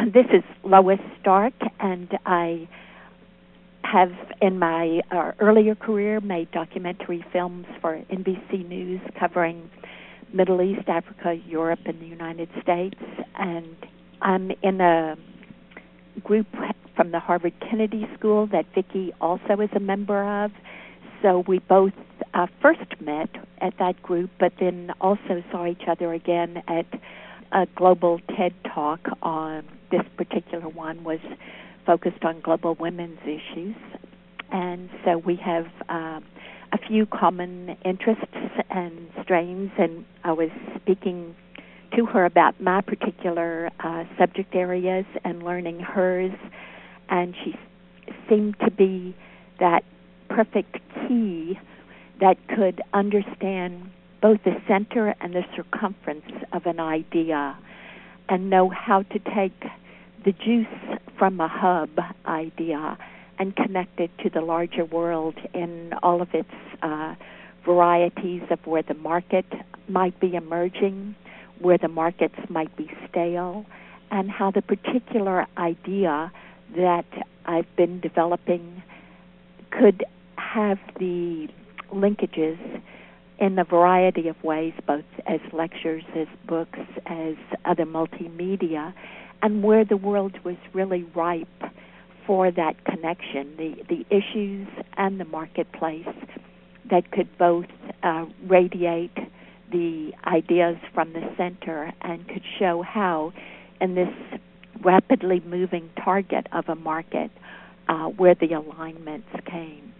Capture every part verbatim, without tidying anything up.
This is Lois Stark, and I have in my uh, earlier career made documentary films for N B C News covering Middle East, Africa, Europe, and the United States. And I'm in a group from the Harvard Kennedy School that Vicki also is a member of. So we both uh, first met at that group, but then also saw each other again at a global TED Talk. On this particular one was focused on global women's issues. And so we have um, a few common interests and strains, and I was speaking to her about my particular uh, subject areas and learning hers, and she seemed to be that perfect key that could understand both the center and the circumference of an idea and know how to take the juice from a hub idea and connect it to the larger world in all of its uh, varieties of where the market might be emerging, where the markets might be stale, and how the particular idea that I've been developing could have the linkages in a variety of ways, both as lectures, as books, as other multimedia, and where the world was really ripe for that connection, the, the issues and the marketplace that could both uh, radiate the ideas from the center and could show how, in this rapidly moving target of a market, uh, where the alignments came.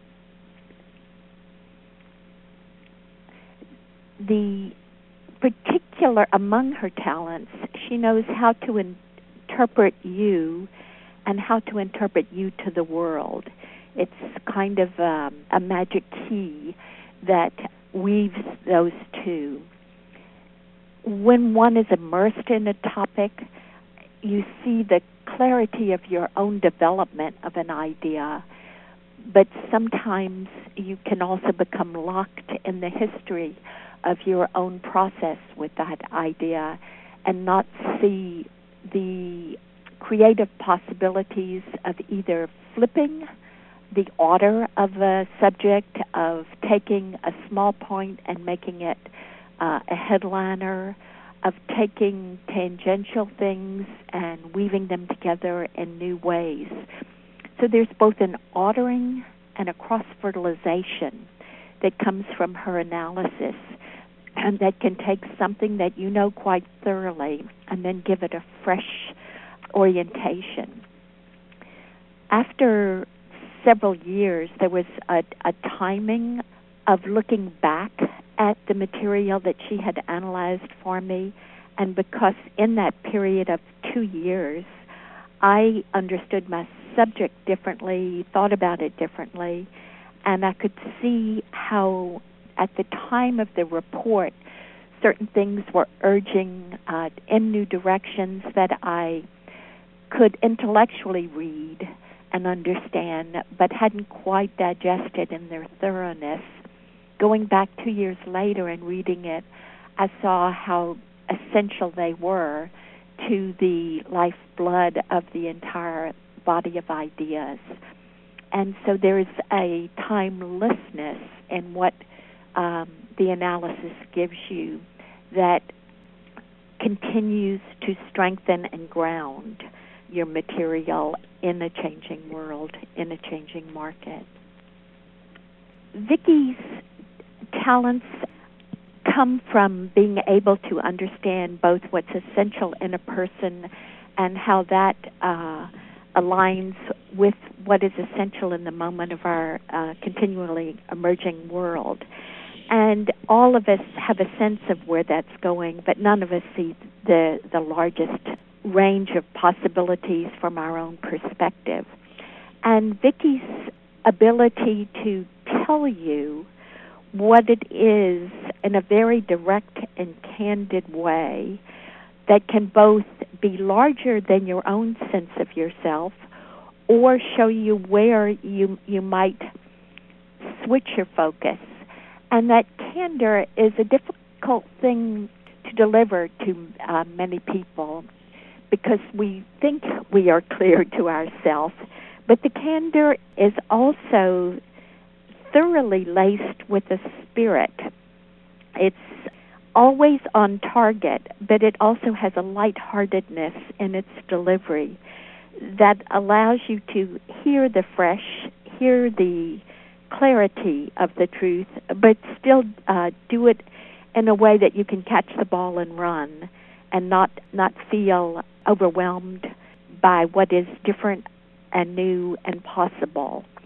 The particular, among her talents, she knows how to interpret you and how to interpret you to the world. It's kind of um, a magic key that weaves those two. When one is immersed in a topic, you see the clarity of your own development of an idea, but sometimes you can also become locked in the history of your own process with that idea and not see the creative possibilities of either flipping the order of a subject, of taking a small point and making it uh, a headliner, of taking tangential things and weaving them together in new ways. So there's both an ordering and a cross-fertilization that comes from her analysis, and that can take something that you know quite thoroughly and then give it a fresh orientation. After several years, there was a, a timing of looking back at the material that she had analyzed for me, and because in that period of two years, I understood my subject differently, thought about it differently, and I could see how at the time of the report, certain things were urging uh, in new directions that I could intellectually read and understand, but hadn't quite digested in their thoroughness. Going back two years later and reading it, I saw how essential they were to the lifeblood of the entire body of ideas. And so there's a timelessness in what um, the analysis gives you that continues to strengthen and ground your material in a changing world, in a changing market. Vicki's talents come from being able to understand both what's essential in a person and how that uh, aligns with what is essential in the moment of our uh, continually emerging world. And all of us have a sense of where that's going, but none of us see the, the largest range of possibilities from our own perspective. And Vicki's ability to tell you what it is in a very direct and candid way that can both be larger than your own sense of yourself or show you where you you might switch your focus. And that candor is a difficult thing to deliver to uh, many people because we think we are clear to ourselves. But the candor is also thoroughly laced with the spirit. It's always on target, but it also has a lightheartedness in its delivery that allows you to hear the fresh, hear the clarity of the truth, but still uh, do it in a way that you can catch the ball and run and not not feel overwhelmed by what is different and new and possible.